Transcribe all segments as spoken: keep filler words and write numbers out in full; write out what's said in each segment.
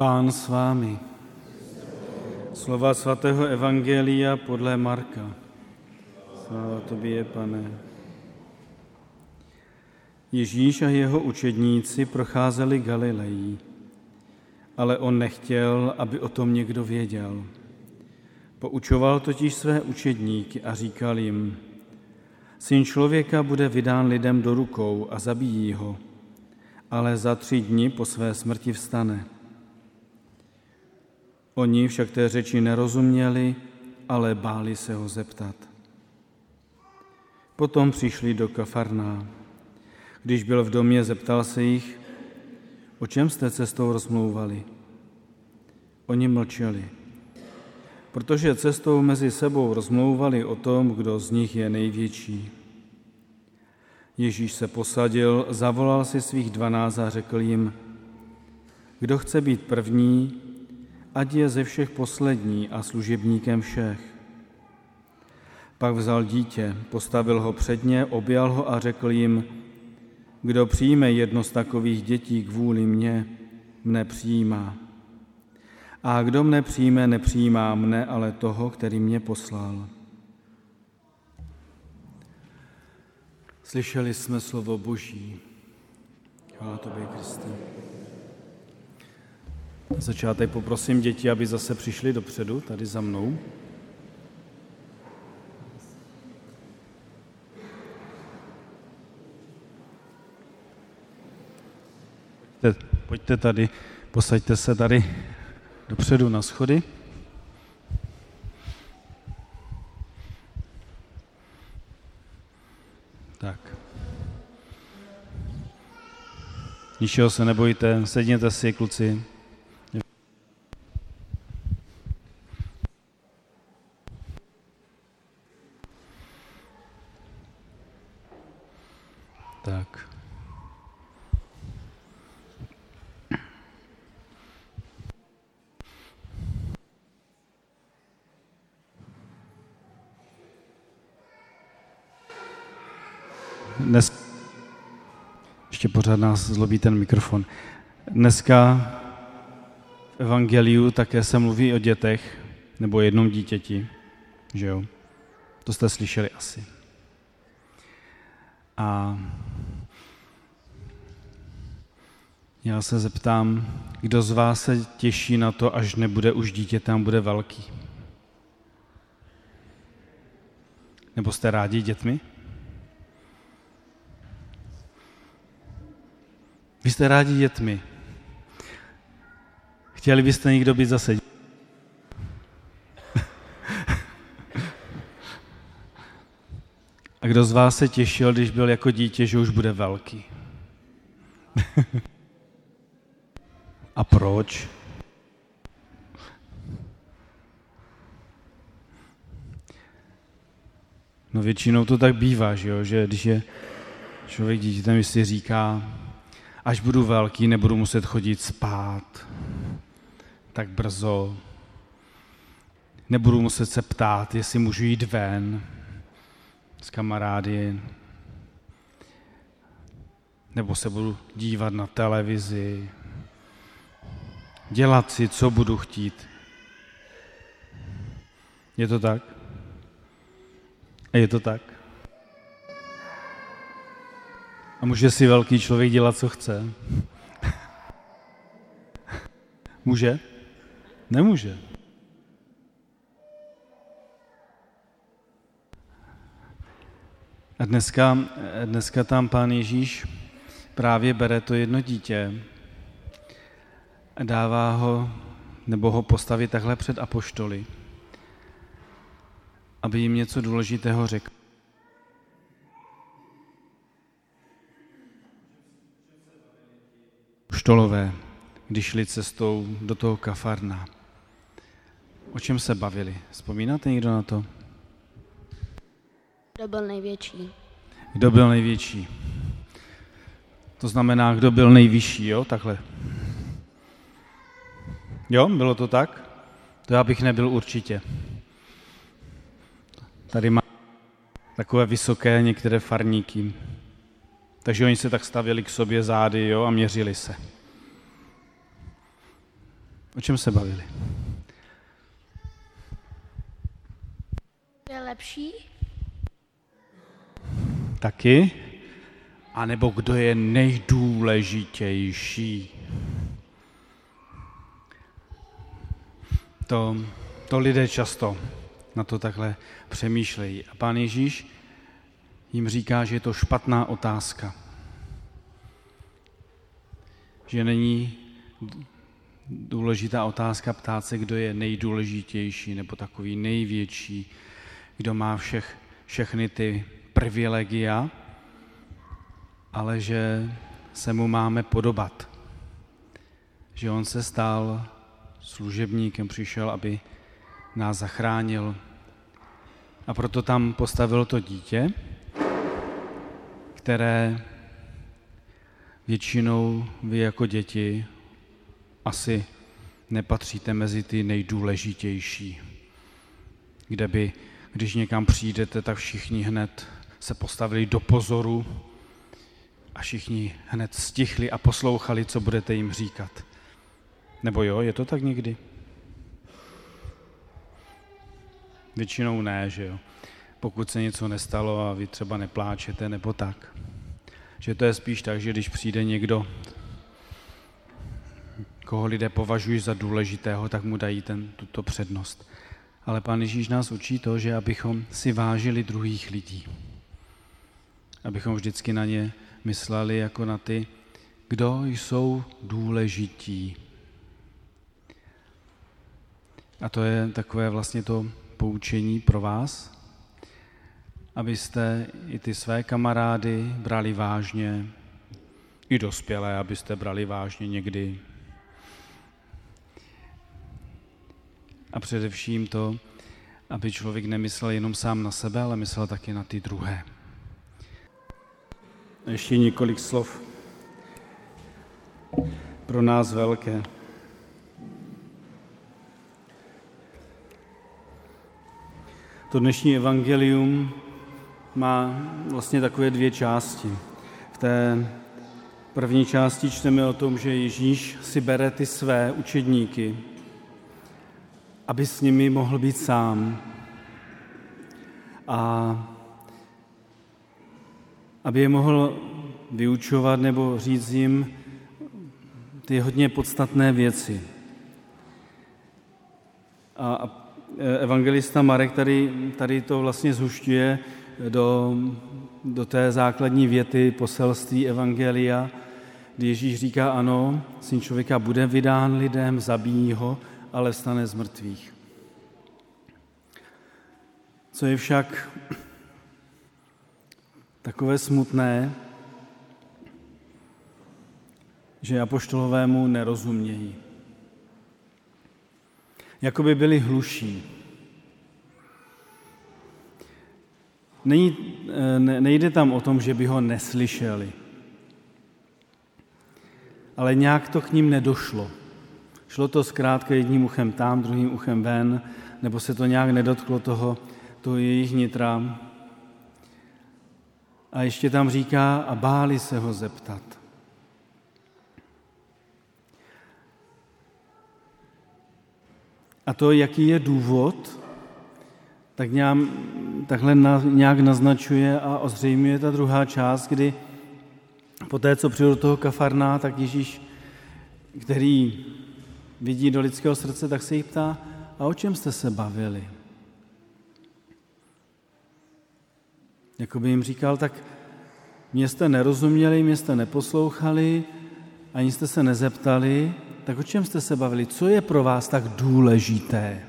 Pán s vámi. Slova svatého evangelia podle Marka. Sláva tobě, Pane. Ježíš a jeho učedníci procházeli Galilejí, ale on nechtěl, aby o tom někdo věděl. Poučoval totiž své učedníky a říkal jim: Syn člověka bude vydán lidem do rukou a zabijí ho, ale za tři dny po své smrti vstane. Oni však té řeči nerozuměli, ale báli se ho zeptat. Potom přišli do Kafarná. Když byl v domě, zeptal se jich: O čem jste cestou rozmlouvali? Oni mlčeli, protože cestou mezi sebou rozmlouvali o tom, kdo z nich je největší. Ježíš se posadil, zavolal si svých dvanáct a řekl jim: Kdo chce být první, ať je ze všech poslední a služebníkem všech. Pak vzal dítě, postavil ho před ně, objal ho a řekl jim: Kdo přijme jedno z takových dětí kvůli mně, mne přijímá. A kdo mne přijme, nepřijímá mne, ale toho, který mě poslal. Slyšeli jsme slovo Boží. Chvála tobě, Kriste. Na začátek poprosím děti, aby zase přišli dopředu, tady za mnou. Pojďte, pojďte tady, posaďte se tady dopředu na schody. Tak. Ničeho se nebojte, sedněte si, kluci. Tak. Dnes... Ještě pořád nás zlobí ten mikrofon. Dneska v evangeliu také se mluví o dětech, nebo jednom dítěti, že jo? To jste slyšeli asi. A já se zeptám, kdo z vás se těší na to, až nebude už dítě, tam bude velký? Nebo jste rádi dětmi? Vy jste rádi dětmi. Chtěli byste někdo být zase? A kdo z vás se těšil, když byl jako dítě, že už bude velký? A proč? No většinou to tak bývá, že jo? Že když je člověk dítětem, si říká, až budu velký, nebudu muset chodit spát tak brzo, nebudu muset se ptát, jestli můžu jít ven s kamarády, nebo se budu dívat na televizi, dělat si, co budu chtít. Je to tak? A je to tak? A může si velký člověk dělat, co chce? Může? Nemůže. A dneska, dneska tam Pán Ježíš právě bere to jedno dítě a dává ho, nebo ho postaví takhle před apoštoly, aby jim něco důležitého řekl. Apoštolové, když šli cestou do toho Kafarna. O čem se bavili? Vzpomínáte někdo na to? Kdo byl největší? Kdo byl největší? To znamená, kdo byl nejvyšší, jo? Takhle. Jo, bylo to tak? To já bych nebyl určitě. Tady má takové vysoké některé farníky. Takže oni se tak stavěli k sobě zády, jo, a měřili se. O čem se bavili? Je lepší? Taky? A nebo kdo je nejdůležitější? To, to lidé často na to takhle přemýšlejí. A Pán Ježíš jim říká, že je to špatná otázka. Že není důležitá otázka ptát se, kdo je nejdůležitější nebo takový největší, kdo má všech, všechny ty privilegia, ale že se mu máme podobat. Že on se stal služebníkem, přišel, aby nás zachránil. A proto tam postavil to dítě, které většinou vy jako děti asi nepatříte mezi ty nejdůležitější, kde by, když někam přijdete, tak všichni hned se postavili do pozoru a všichni hned stichli a poslouchali, co budete jim říkat. Nebo jo, je to tak někdy? Většinou ne, že jo. Pokud se něco nestalo a vy třeba nepláčete, nebo tak. Že to je spíš tak, že když přijde někdo, koho lidé považují za důležitého, tak mu dají ten, tuto přednost. Ale Pán Ježíš nás učí to, že abychom si vážili druhých lidí. Abychom vždycky na ně mysleli jako na ty, kdo jsou důležití. A to je takové vlastně to poučení pro vás, abyste i ty své kamarády brali vážně, i dospělé, abyste brali vážně někdy. A především to, aby člověk nemyslel jenom sám na sebe, ale myslel taky na ty druhé. Ještě několik slov pro nás velké. To dnešní evangelium má vlastně takové dvě části. V té první části čteme o tom, že Ježíš si bere ty své učedníky, aby s nimi mohl být sám. A aby je mohl vyučovat nebo říct jim ty hodně podstatné věci. A evangelista Marek tady, tady to vlastně zhušťuje do, do té základní věty poselství evangelia, kdy Ježíš říká, ano, Syn člověka bude vydán lidem, zabijí ho, ale vstane z mrtvých. Co je však takové smutné, že apoštolové mu nerozumějí. Jakoby byli hluší. Není, ne, nejde tam o tom, že by ho neslyšeli, ale nějak to k ním nedošlo. Šlo to zkrátka jedním uchem tam, druhým uchem ven, nebo se to nějak nedotklo toho, toho jejich nitra. A ještě tam říká, a báli se ho zeptat. A to, jaký je důvod, tak nějak, takhle na, nějak naznačuje a ozřejmuje ta druhá část, kdy poté, co přijde do toho Kafarná, tak Ježíš, který vidí do lidského srdce, tak se jich ptá, a o čem jste se bavili? Jakoby jim říkal, tak mě jste nerozuměli, mě jste neposlouchali, ani jste se nezeptali, tak o čem jste se bavili? Co je pro vás tak důležité?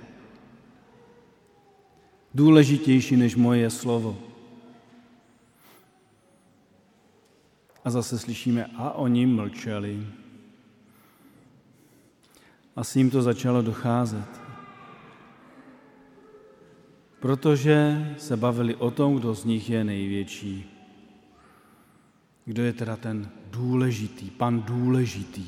Důležitější než moje slovo. A zase slyšíme, a oni mlčeli. Asi jim to začalo docházet. Protože se bavili o tom, kdo z nich je největší. Kdo je teda ten důležitý, pan důležitý.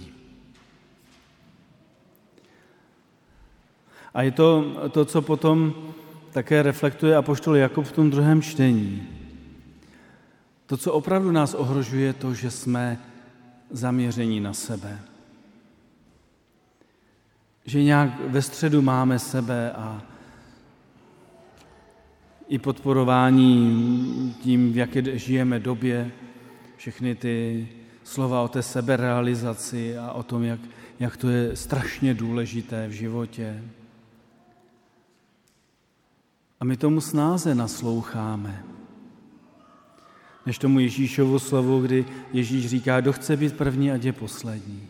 A je to to, co potom také reflektuje apoštol Jakub v tom druhém čtení. To, co opravdu nás ohrožuje, to, že jsme zaměření na sebe. že nějak ve středu máme sebe a i podporování tím, v jaké žijeme době, všechny ty slova o té seberealizaci a o tom, jak, jak to je strašně důležité v životě. A my tomu snáze nasloucháme, než tomu Ježíšovu slovu, kdy Ježíš říká, kdo chce být první, ať je poslední.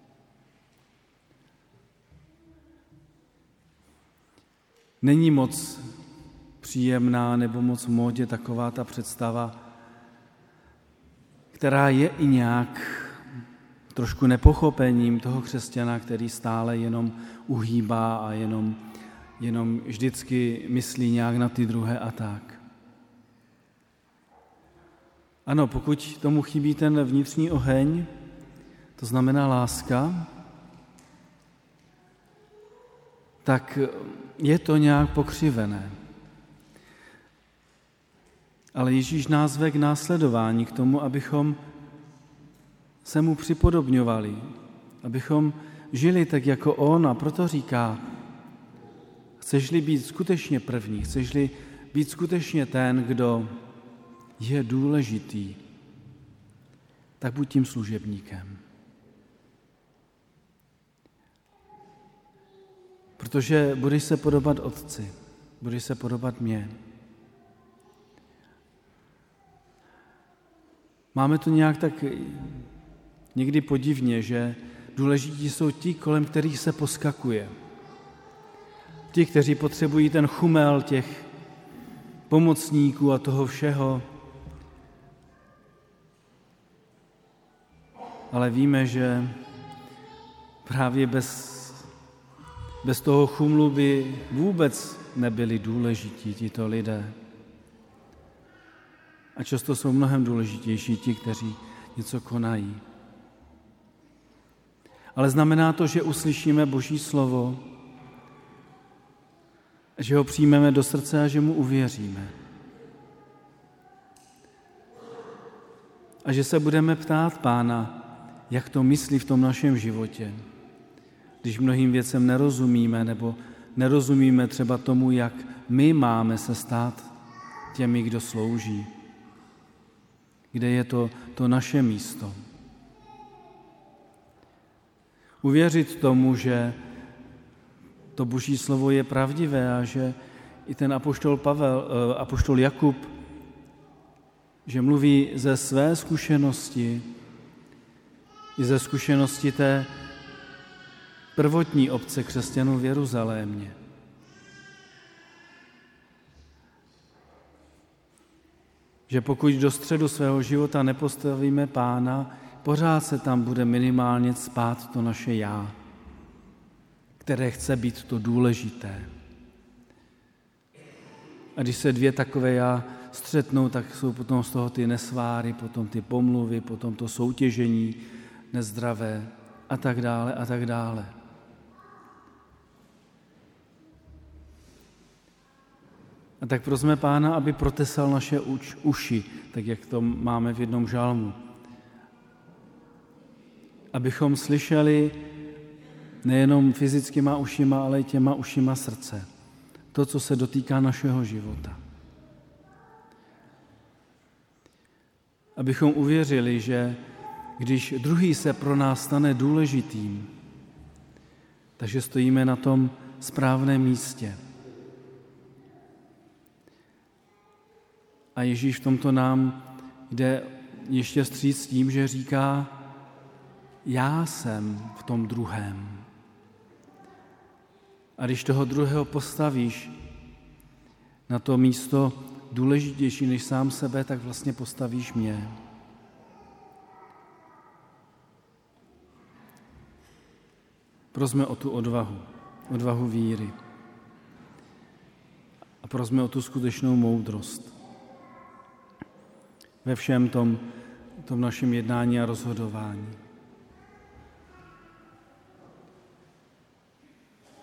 Není moc příjemná nebo moc v módě taková ta představa, která je i nějak trošku nepochopením toho křesťana, který stále jenom uhýbá a jenom, jenom vždycky myslí nějak na ty druhé a tak. Ano, pokud tomu chybí ten vnitřní oheň, to znamená láska, tak je to nějak pokřivené. Ale Ježíš nás ve k následování, k tomu, abychom se mu připodobňovali, abychom žili tak jako on, a proto říká, chceš-li být skutečně první, chceš-li být skutečně ten, kdo je důležitý, tak buď tím služebníkem. Protože budeš se podobat Otci, budeš se podobat mně. Máme to nějak tak někdy podivně, že důležití jsou ti, kolem kterých se poskakuje. Ti, kteří potřebují ten chumel těch pomocníků a toho všeho. Ale víme, že právě bez, bez toho chumlu by vůbec nebyli důležití tito lidé. A často jsou mnohem důležitější ti, kteří něco konají. Ale znamená to, že uslyšíme Boží slovo, že ho přijmeme do srdce a že mu uvěříme. A že se budeme ptát Pána, jak to myslí v tom našem životě. Když mnohým věcem nerozumíme, nebo nerozumíme třeba tomu, jak my máme se stát těmi, kdo slouží. Kde je to, to naše místo. Uvěřit tomu, že to Boží slovo je pravdivé a že i ten apoštol Pavel, apoštol Jakub, že mluví ze své zkušenosti i ze zkušenosti té prvotní obce křesťanů v Jeruzalémě. Že pokud do středu svého života nepostavíme Pána, pořád se tam bude minimálně spát to naše já, které chce být to důležité. A když se dvě takové já střetnou, tak jsou potom z toho ty nesváry, potom ty pomluvy, potom to soutěžení nezdravé a tak dále a tak dále. A tak prosme Pána, aby protesal naše uč, uši, tak jak to máme v jednom žalmu. Abychom slyšeli nejenom fyzickýma ušima, ale i těma ušima srdce. To, co se dotýká našeho života. Abychom uvěřili, že když druhý se pro nás stane důležitým, takže stojíme na tom správném místě. A Ježíš v tomto nám jde ještě vstříc tím, že říká, já jsem v tom druhém. A když toho druhého postavíš na to místo důležitější než sám sebe, tak vlastně postavíš mě. Prosme o tu odvahu, odvahu víry. A prosme o tu skutečnou moudrost. Ve všem tom, tom našem jednání a rozhodování.